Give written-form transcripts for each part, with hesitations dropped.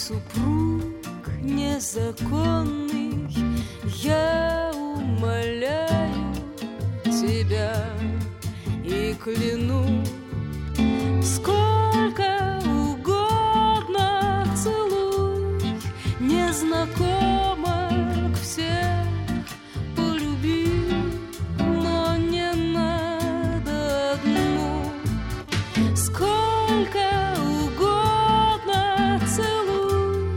супруг незаконный, я умоляю тебя и кляну, сколько угодно целуй, незнакомок всех полюби, но не надо одну. Сколько угодно целуй,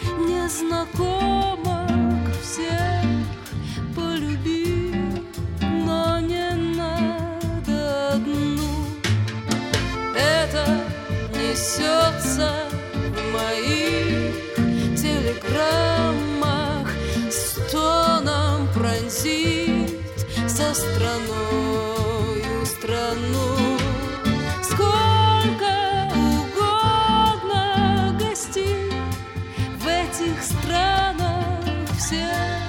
незнакомок всех полюби, но не надо одну. Это несется в моих телеграммах, стоном пронзит со страною страну. Сколько угодно гостей в этих странах всех